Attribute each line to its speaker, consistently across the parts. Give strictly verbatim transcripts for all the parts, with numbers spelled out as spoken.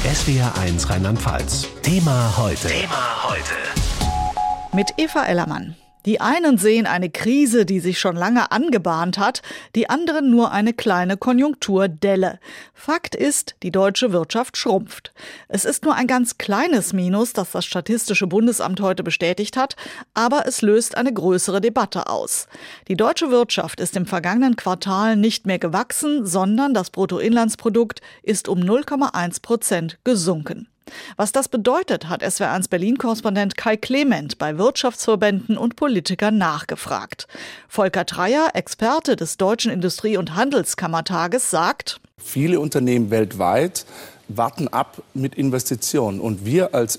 Speaker 1: S W R eins Rheinland-Pfalz. Thema heute. Thema heute.
Speaker 2: Mit Eva Ellermann. Die einen sehen eine Krise, die sich schon lange angebahnt hat, die anderen nur eine kleine Konjunkturdelle. Fakt ist, die deutsche Wirtschaft schrumpft. Es ist nur ein ganz kleines Minus, das das Statistische Bundesamt heute bestätigt hat, aber es löst eine größere Debatte aus. Die deutsche Wirtschaft ist im vergangenen Quartal nicht mehr gewachsen, sondern das Bruttoinlandsprodukt ist um null Komma eins Prozent gesunken. Was das bedeutet, hat S W R eins Berlin-Korrespondent Kai Clement bei Wirtschaftsverbänden und Politikern nachgefragt. Volker Treyer, Experte des Deutschen Industrie- und Handelskammertages, sagt:
Speaker 3: Viele Unternehmen weltweit warten ab mit Investitionen. Und wir als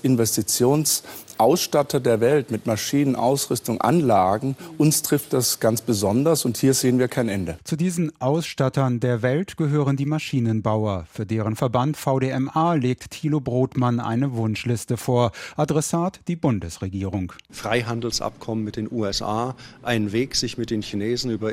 Speaker 3: Investitionsausstatter der Welt mit Maschinen, Ausrüstung, Anlagen, uns trifft das ganz besonders und hier sehen wir kein Ende.
Speaker 4: Zu diesen Ausstattern der Welt gehören die Maschinenbauer. Für deren Verband V D M A legt Thilo Brodmann eine Wunschliste vor. Adressat die Bundesregierung.
Speaker 5: Freihandelsabkommen mit den U S A, einen Weg, sich mit den Chinesen über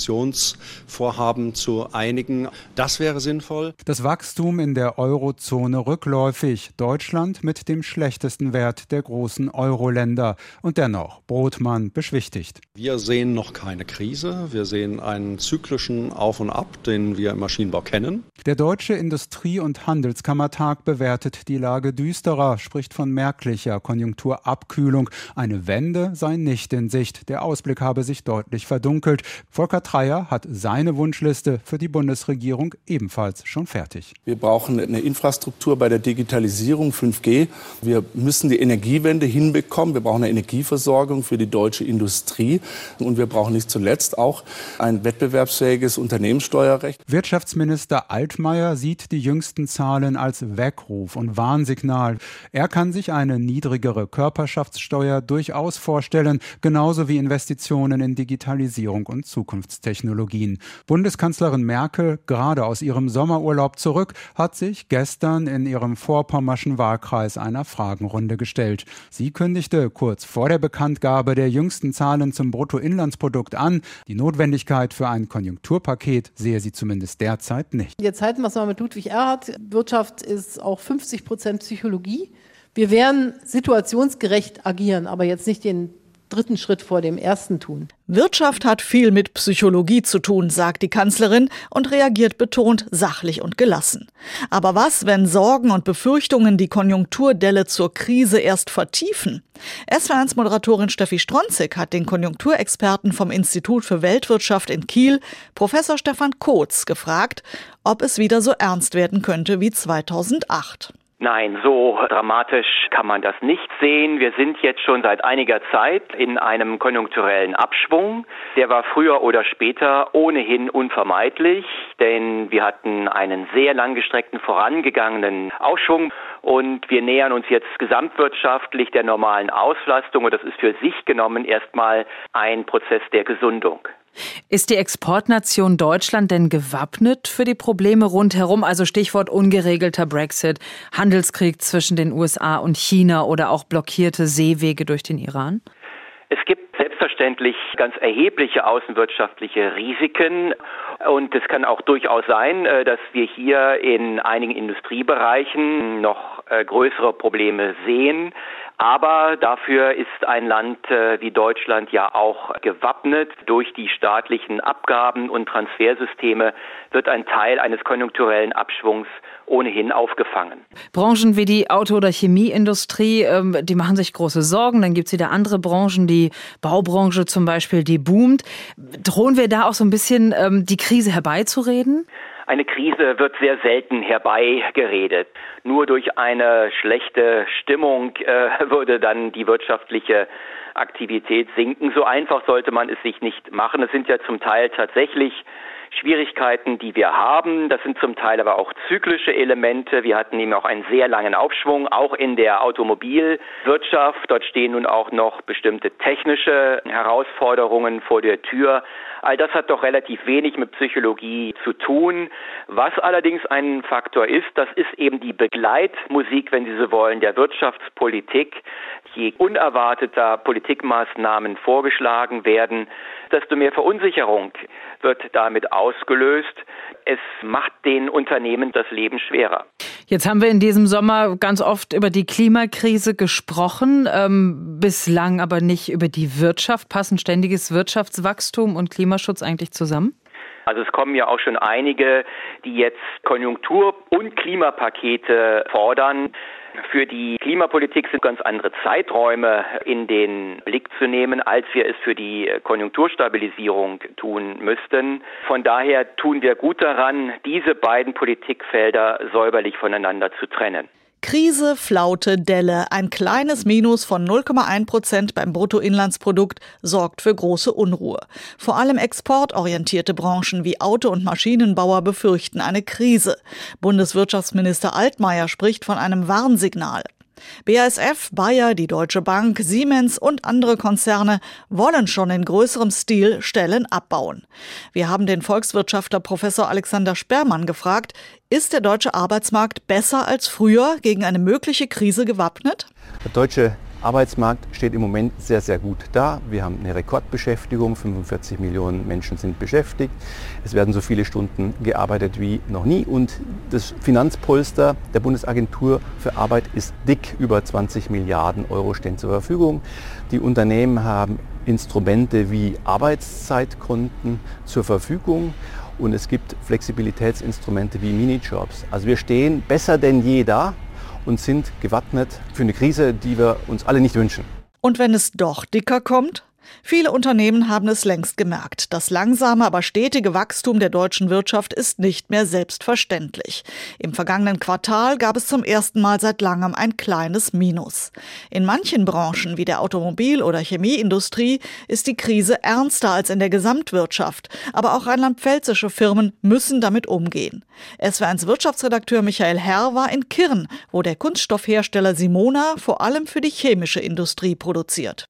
Speaker 5: Investitionsvorhaben zu einigen. Das wäre sinnvoll.
Speaker 4: Das Wachstum in der Eurozone rückläufig. Deutschland mit dem schlechtesten Wert der großen Euro-Länder. Und dennoch, Brodmann beschwichtigt.
Speaker 5: Wir sehen noch keine Krise. Wir sehen einen zyklischen Auf und Ab, den wir im Maschinenbau kennen.
Speaker 4: Der Deutsche Industrie- und Handelskammertag bewertet die Lage düsterer, spricht von merklicher Konjunkturabkühlung. Eine Wende sei nicht in Sicht. Der Ausblick habe sich deutlich verdunkelt. Volker Treyer hat seine Wunschliste für die Bundesregierung ebenfalls schon fertig.
Speaker 3: Wir brauchen eine Infrastruktur bei der Digitalisierung, fünf G. Wir müssen die Energiewende hinbekommen. Wir brauchen eine Energieversorgung für die deutsche Industrie. Und wir brauchen nicht zuletzt auch ein wettbewerbsfähiges Unternehmenssteuerrecht.
Speaker 4: Wirtschaftsminister Altmaier sieht die jüngsten Zahlen als Weckruf und Warnsignal. Er kann sich eine niedrigere Körperschaftssteuer durchaus vorstellen, genauso wie Investitionen in Digitalisierung und Zukunftstechnologien. Bundeskanzlerin Merkel, gerade aus ihrem Sommerurlaub zurück, hat sich gestern in ihrem vorpommerschen Wahlkreis einer Fragenrunde gestellt. Sie kündigte kurz vor der Bekanntgabe der jüngsten Zahlen zum Bruttoinlandsprodukt an, die Notwendigkeit für ein Konjunkturpaket sehe sie zumindest derzeit nicht.
Speaker 6: Jetzt halten wir es mal mit Ludwig Erhard. Wirtschaft ist auch fünfzig Prozent Psychologie. Wir werden situationsgerecht agieren, aber jetzt nicht den dritten Schritt vor dem ersten tun.
Speaker 2: Wirtschaft hat viel mit Psychologie zu tun, sagt die Kanzlerin und reagiert betont sachlich und gelassen. Aber was, wenn Sorgen und Befürchtungen die Konjunkturdelle zur Krise erst vertiefen? S W R eins Moderatorin Steffi Stronzig hat den Konjunkturexperten vom Institut für Weltwirtschaft in Kiel, Professor Stefan Kotz, gefragt, ob es wieder so ernst werden könnte wie zweitausendacht.
Speaker 7: Nein, so dramatisch kann man das nicht sehen. Wir sind jetzt schon seit einiger Zeit in einem konjunkturellen Abschwung. Der war früher oder später ohnehin unvermeidlich, denn wir hatten einen sehr langgestreckten vorangegangenen Aufschwung und wir nähern uns jetzt gesamtwirtschaftlich der normalen Auslastung und das ist für sich genommen erstmal ein Prozess der Gesundung.
Speaker 8: Ist die Exportnation Deutschland denn gewappnet für die Probleme rundherum? Also Stichwort ungeregelter Brexit, Handelskrieg zwischen den U S A und China oder auch blockierte Seewege durch den Iran?
Speaker 7: Es gibt selbstverständlich ganz erhebliche außenwirtschaftliche Risiken und es kann auch durchaus sein, dass wir hier in einigen Industriebereichen noch größere Probleme sehen. Aber dafür ist ein Land wie Deutschland ja auch gewappnet. Durch die staatlichen Abgaben und Transfersysteme wird ein Teil eines konjunkturellen Abschwungs ohnehin aufgefangen.
Speaker 8: Branchen wie die Auto- oder Chemieindustrie, die machen sich große Sorgen. Dann gibt es wieder andere Branchen, die Baubranche zum Beispiel, die boomt. Drohen wir da auch so ein bisschen die Krise herbeizureden?
Speaker 7: Eine Krise wird sehr selten herbeigeredet. Nur durch eine schlechte Stimmung äh, würde dann die wirtschaftliche Aktivität sinken. So einfach sollte man es sich nicht machen. Es sind ja zum Teil tatsächlich Schwierigkeiten, die wir haben. Das sind zum Teil aber auch zyklische Elemente. Wir hatten eben auch einen sehr langen Aufschwung, auch in der Automobilwirtschaft. Dort stehen nun auch noch bestimmte technische Herausforderungen vor der Tür. All das hat doch relativ wenig mit Psychologie zu tun. Was allerdings ein Faktor ist, das ist eben die Begleitmusik, wenn Sie so wollen, der Wirtschaftspolitik. Je unerwarteter Politikmaßnahmen vorgeschlagen werden, desto mehr Verunsicherung wird damit ausgelöst. Es macht den Unternehmen das Leben schwerer.
Speaker 8: Jetzt haben wir in diesem Sommer ganz oft über die Klimakrise gesprochen, ähm, bislang aber nicht über die Wirtschaft. Passen ständiges Wirtschaftswachstum und Klimaschutz eigentlich zusammen?
Speaker 7: Also es kommen ja auch schon einige, die jetzt Konjunktur- und Klimapakete fordern. Für die Klimapolitik sind ganz andere Zeiträume in den Blick zu nehmen, als wir es für die Konjunkturstabilisierung tun müssten. Von daher tun wir gut daran, diese beiden Politikfelder säuberlich voneinander zu trennen.
Speaker 2: Krise, Flaute, Delle. Ein kleines Minus von null Komma eins Prozent beim Bruttoinlandsprodukt sorgt für große Unruhe. Vor allem exportorientierte Branchen wie Auto- und Maschinenbauer befürchten eine Krise. Bundeswirtschaftsminister Altmaier spricht von einem Warnsignal. B A S F, Bayer, die Deutsche Bank, Siemens und andere Konzerne wollen schon in größerem Stil Stellen abbauen. Wir haben den Volkswirtschaftler Professor Alexander Sperrmann gefragt, ist der deutsche Arbeitsmarkt besser als früher gegen eine mögliche Krise gewappnet?
Speaker 9: Der deutsche Arbeitsmarkt steht im Moment sehr, sehr gut da. Wir haben eine Rekordbeschäftigung, fünfundvierzig Millionen Menschen sind beschäftigt. Es werden so viele Stunden gearbeitet wie noch nie und das Finanzpolster der Bundesagentur für Arbeit ist dick, über zwanzig Milliarden Euro stehen zur Verfügung. Die Unternehmen haben Instrumente wie Arbeitszeitkonten zur Verfügung und es gibt Flexibilitätsinstrumente wie Minijobs. Also wir stehen besser denn je da und sind gewappnet für eine Krise, die wir uns alle nicht wünschen.
Speaker 2: Und wenn es doch dicker kommt? Viele Unternehmen haben es längst gemerkt. Das langsame, aber stetige Wachstum der deutschen Wirtschaft ist nicht mehr selbstverständlich. Im vergangenen Quartal gab es zum ersten Mal seit langem ein kleines Minus. In manchen Branchen wie der Automobil- oder Chemieindustrie ist die Krise ernster als in der Gesamtwirtschaft. Aber auch rheinland-pfälzische Firmen müssen damit umgehen. S W R eins Wirtschaftsredakteur Michael Herr war in Kirn, wo der Kunststoffhersteller Simona vor allem für die chemische Industrie produziert.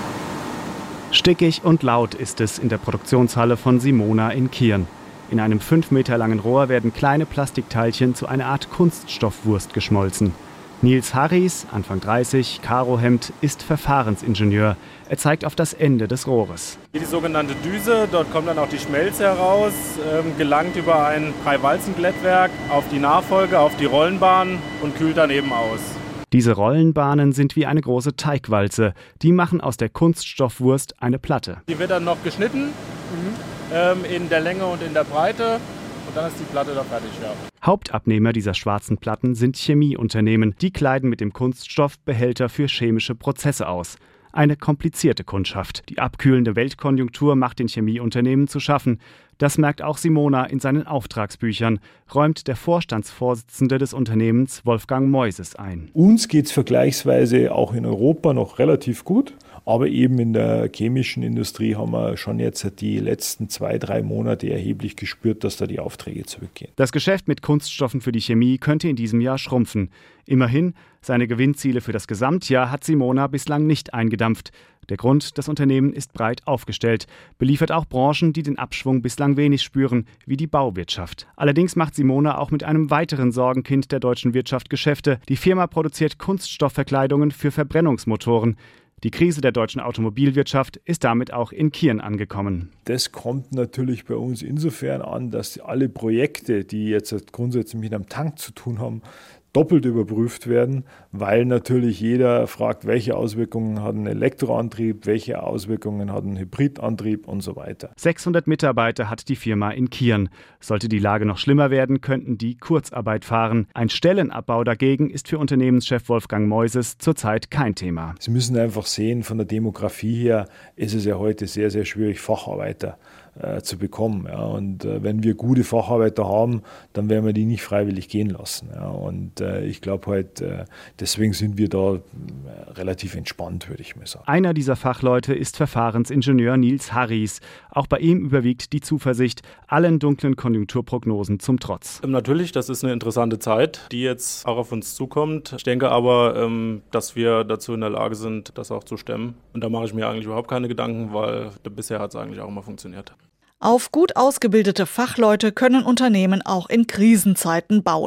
Speaker 10: Stickig und laut ist es in der Produktionshalle von Simona in Kirn. In einem fünf Meter langen Rohr werden kleine Plastikteilchen zu einer Art Kunststoffwurst geschmolzen. Nils Harries, Anfang dreißig, Karohemd, ist Verfahrensingenieur. Er zeigt auf das Ende des Rohres.
Speaker 11: Hier die sogenannte Düse, dort kommt dann auch die Schmelze heraus, ähm, gelangt über ein Drei-Walzen-Glättwerk auf die Nachfolge, auf die Rollenbahn und kühlt dann eben aus.
Speaker 10: Diese Rollenbahnen sind wie eine große Teigwalze. Die machen aus der Kunststoffwurst eine Platte.
Speaker 11: Die wird dann noch geschnitten, mhm. ähm, in der Länge und in der Breite. Und dann ist die Platte da fertig, ja.
Speaker 10: Hauptabnehmer dieser schwarzen Platten sind Chemieunternehmen. Die kleiden mit dem Kunststoff Behälter für chemische Prozesse aus. Eine komplizierte Kundschaft. Die abkühlende Weltkonjunktur macht den Chemieunternehmen zu schaffen. Das merkt auch Simona in seinen Auftragsbüchern, räumt der Vorstandsvorsitzende des Unternehmens Wolfgang Meuses ein.
Speaker 12: Uns geht es vergleichsweise auch in Europa noch relativ gut. Aber eben in der chemischen Industrie haben wir schon jetzt die letzten zwei, drei Monate erheblich gespürt, dass da die Aufträge zurückgehen.
Speaker 10: Das Geschäft mit Kunststoffen für die Chemie könnte in diesem Jahr schrumpfen. Immerhin, seine Gewinnziele für das Gesamtjahr hat Simona bislang nicht eingedampft. Der Grund, das Unternehmen ist breit aufgestellt, beliefert auch Branchen, die den Abschwung bislang wenig spüren, wie die Bauwirtschaft. Allerdings macht Simona auch mit einem weiteren Sorgenkind der deutschen Wirtschaft Geschäfte. Die Firma produziert Kunststoffverkleidungen für Verbrennungsmotoren. Die Krise der deutschen Automobilwirtschaft ist damit auch in Kirn angekommen.
Speaker 12: Das kommt natürlich bei uns insofern an, dass alle Projekte, die jetzt grundsätzlich mit einem Tank zu tun haben, doppelt überprüft werden, weil natürlich jeder fragt, welche Auswirkungen hat ein Elektroantrieb, welche Auswirkungen hat ein Hybridantrieb und so weiter.
Speaker 10: sechshundert Mitarbeiter hat die Firma in Kirn. Sollte die Lage noch schlimmer werden, könnten die Kurzarbeit fahren. Ein Stellenabbau dagegen ist für Unternehmenschef Wolfgang Meuses zurzeit kein Thema.
Speaker 12: Sie müssen einfach sehen, von der Demografie her ist es ja heute sehr, sehr schwierig, Facharbeiter äh, zu bekommen. Ja. Und äh, wenn wir gute Facharbeiter haben, dann werden wir die nicht freiwillig gehen lassen. Ja. Und äh, ich glaube halt, äh, deswegen sind wir da äh, relativ entspannt, würde ich mal sagen.
Speaker 10: Einer dieser Fachleute ist Verfahrensingenieur Nils Harries. Auch bei ihm überwiegt die Zuversicht, allen dunklen Konjunkturprognosen zum Trotz.
Speaker 11: Natürlich, das ist eine interessante Zeit, die jetzt auch auf uns zukommt. Ich denke aber, ähm, dass wir dazu in der Lage sind, das auch zu stemmen. Und da mache ich mir eigentlich überhaupt keine Gedanken, weil bisher hat es eigentlich auch immer funktioniert.
Speaker 2: Auf gut ausgebildete Fachleute können Unternehmen auch in Krisenzeiten bauen.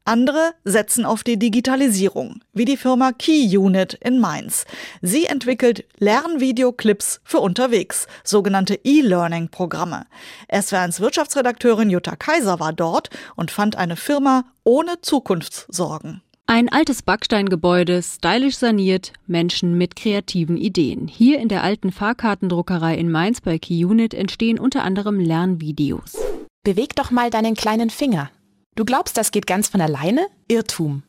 Speaker 2: Andere setzen auf die Digitalisierung, wie die Firma KeyUnit in Mainz. Sie entwickelt Lernvideoclips für unterwegs, sogenannte E-Learning-Programme. S W R eins Wirtschaftsredakteurin Jutta Kaiser war dort und fand eine Firma ohne Zukunftssorgen.
Speaker 13: Ein altes Backsteingebäude, stylisch saniert, Menschen mit kreativen Ideen. Hier in der alten Fahrkartendruckerei in Mainz bei KeyUnit entstehen unter anderem Lernvideos.
Speaker 14: Beweg doch mal deinen kleinen Finger. Du glaubst, das geht ganz von alleine? Irrtum.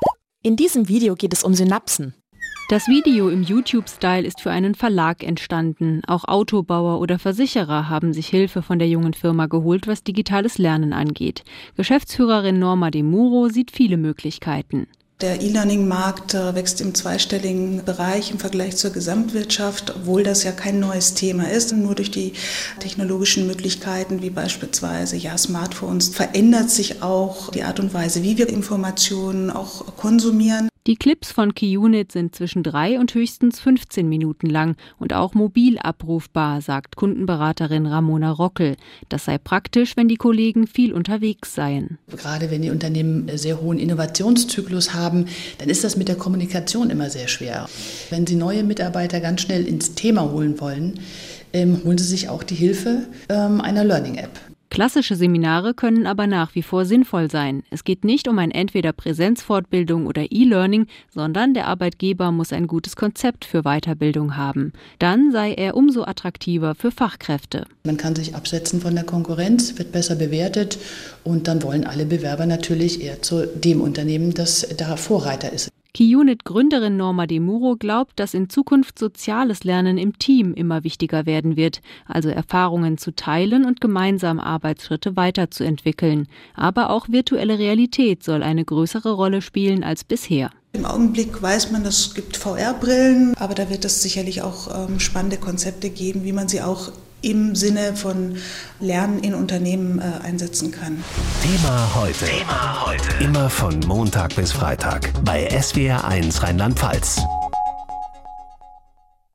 Speaker 14: In diesem Video geht es um Synapsen.
Speaker 13: Das Video im YouTube-Style ist für einen Verlag entstanden. Auch Autobauer oder Versicherer haben sich Hilfe von der jungen Firma geholt, was digitales Lernen angeht. Geschäftsführerin Norma De Muro sieht viele Möglichkeiten.
Speaker 15: Der E-Learning-Markt wächst im zweistelligen Bereich im Vergleich zur Gesamtwirtschaft, obwohl das ja kein neues Thema ist. Nur durch die technologischen Möglichkeiten, wie beispielsweise ja, Smartphones, verändert sich auch die Art und Weise, wie wir Informationen auch konsumieren.
Speaker 13: Die Clips von KeyUnit sind zwischen drei und höchstens fünfzehn Minuten lang und auch mobil abrufbar, sagt Kundenberaterin Ramona Rockel. Das sei praktisch, wenn die Kollegen viel unterwegs seien.
Speaker 16: Gerade wenn die Unternehmen einen sehr hohen Innovationszyklus haben, dann ist das mit der Kommunikation immer sehr schwer. Wenn sie neue Mitarbeiter ganz schnell ins Thema holen wollen, ähm, holen sie sich auch die Hilfe ähm, einer Learning-App.
Speaker 13: Klassische Seminare können aber nach wie vor sinnvoll sein. Es geht nicht um ein entweder Präsenzfortbildung oder E-Learning, sondern der Arbeitgeber muss ein gutes Konzept für Weiterbildung haben. Dann sei er umso attraktiver für Fachkräfte.
Speaker 16: Man kann sich absetzen von der Konkurrenz, wird besser bewertet und dann wollen alle Bewerber natürlich eher zu dem Unternehmen, das da Vorreiter ist.
Speaker 13: KeyUnit-Gründerin Norma De Muro glaubt, dass in Zukunft soziales Lernen im Team immer wichtiger werden wird, also Erfahrungen zu teilen und gemeinsam Arbeitsschritte weiterzuentwickeln. Aber auch virtuelle Realität soll eine größere Rolle spielen als bisher.
Speaker 15: Im Augenblick weiß man, es gibt V R-Brillen, aber da wird es sicherlich auch ähm, spannende Konzepte geben, wie man sie auch im Sinne von Lernen in Unternehmen äh, einsetzen kann.
Speaker 1: Thema heute. Thema heute. Immer von Montag bis Freitag bei S W R eins Rheinland-Pfalz.